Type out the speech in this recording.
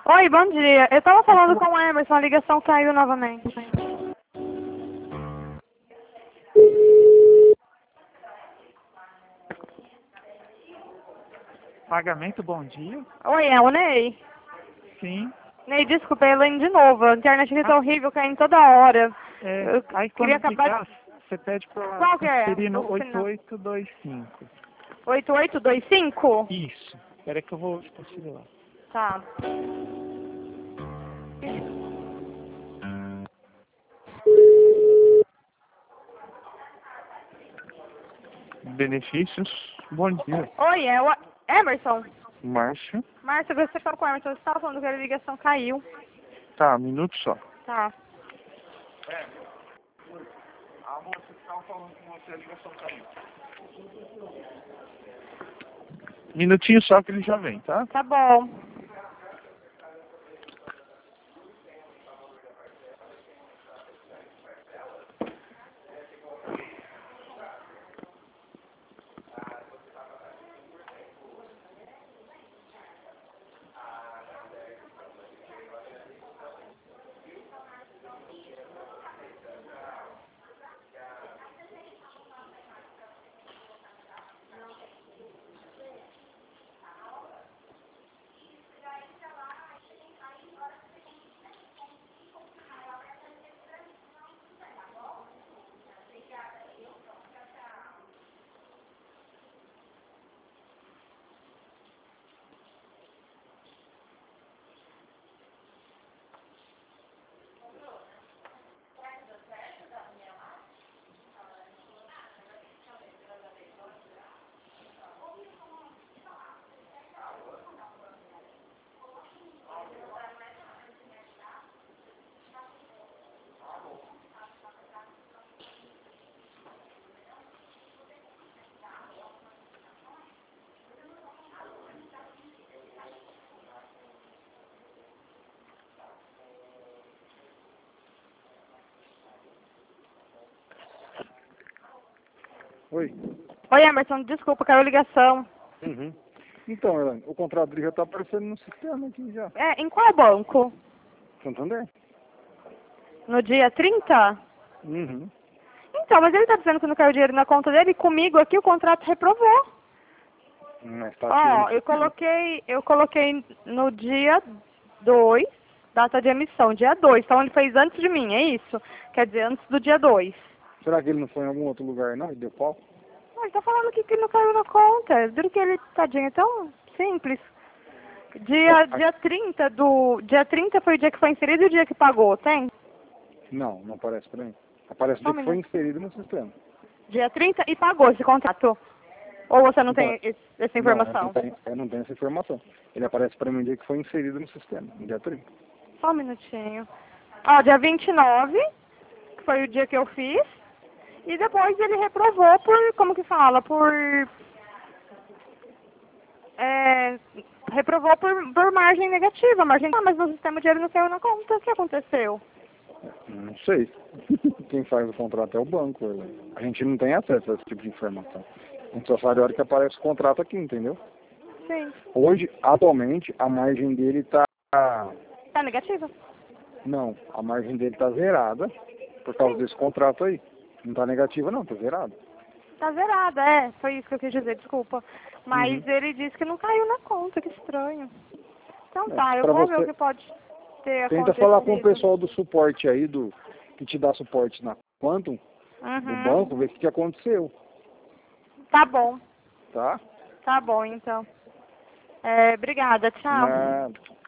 Oi, bom dia. Eu tava falando com o Emerson, a ligação caiu novamente. Pagamento, bom dia. Oi, é o Ney? Sim. Ney, desculpa, é Elaine de novo. A internet aqui tá horrível, caindo toda hora. Eu Aí queria quando acabar ligar, de... você pede pra Qual que é? transferir no O final. 8825. 8825? Isso. Espera que eu vou transferir lá. Tá. Benefícios, bom dia. Oi, é o Emerson? Márcio. Márcia, você falou com o Emerson, você tava falando que a ligação caiu. Tá, um minuto só. Tá. A moça que estava falando com você, a ligação caiu. Minutinho só que ele já vem, tá? Tá bom. Oi. Oi, Emerson, desculpa, caiu a ligação. Uhum. Então, Elaine, o contrato dele já está aparecendo no sistema aqui já. É, em qual banco? Santander? No dia 30? Uhum. Então, mas ele tá dizendo que não caiu dinheiro na conta dele, e comigo aqui o contrato reprovou. Mas tá Ó, aqui. eu coloquei no dia 2, data de emissão, dia 2. Então ele fez antes de mim, é isso? Quer dizer, antes do dia 2. Será que ele não foi em algum outro lugar não e deu pau? Mas tá falando aqui que não caiu na conta. Duro que ele, tadinho, é tão simples. Dia 30 foi o dia que foi inserido e o dia que pagou, tem? Não, não aparece pra mim. Aparece o Só um dia que foi minuto. inserido no sistema. Dia 30 e pagou esse contrato. Ou você não Então, tem essa não, informação? eu não tenho essa informação. Ele aparece pra mim o dia que foi inserido no sistema, no dia 30. Só um minutinho. Ó, dia 29, que foi o dia que eu fiz. E depois ele reprovou por, como que fala, reprovou por margem negativa. Mas no sistema o dinheiro não saiu na conta. O que aconteceu? Não sei. Quem faz o contrato é o banco. A gente não tem acesso a esse tipo de informação. A gente só sabe a hora que aparece o contrato aqui, entendeu? Sim. Hoje, atualmente, a margem dele tá... Tá negativa? Não, a margem dele tá zerada por causa desse contrato aí. Não tá negativa não, tá zerado. Tá zerada, é. Foi isso que eu quis dizer, desculpa. Mas ele disse que não caiu na conta, que estranho. Então tá, eu Pra vou ver o você, que pode ter tenta acontecido. falar com o pessoal do suporte aí, que te dá suporte na Quantum, do banco, ver o que aconteceu, Tá bom. tá? Tá bom, então. Obrigada, tchau. Nada.